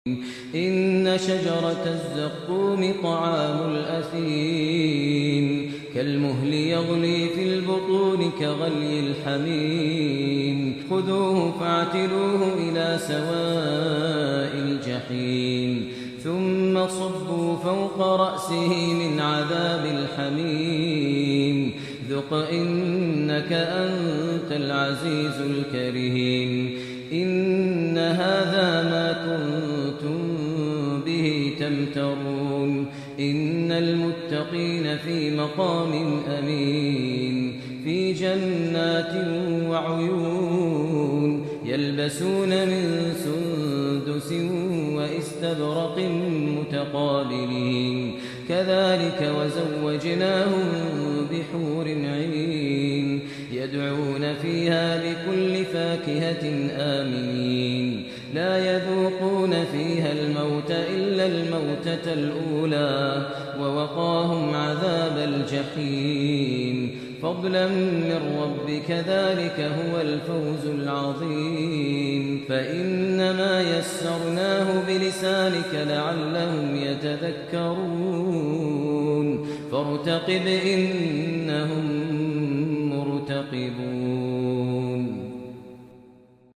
إن شجرة الزقوم طعام الأثيم كالمهل يغلي في البطون كغلي الحميم خذوه فاعتلوه إلى سواء الجحيم ثم صبوا فوق رأسه من عذاب الحميم ذق إنك أنت العزيز الكريم إن هذا ما كنتم به تمترون إن المتقين في مقام أمين في جنات وعيون يلبسون من سندس وإستبرق متقابلين كذلك وزوجناهم بحور عين يدعون فيها بكل فاكهة آمنين لا يذوقون فيها الموت إلا الموتة الأولى ووقاهم عذاب الجحيم فضلا من ربك ذلك هو الفوز العظيم فإنما يسرناه بلسانك لعلهم يتذكرون فارتقب إنهم مرتقبون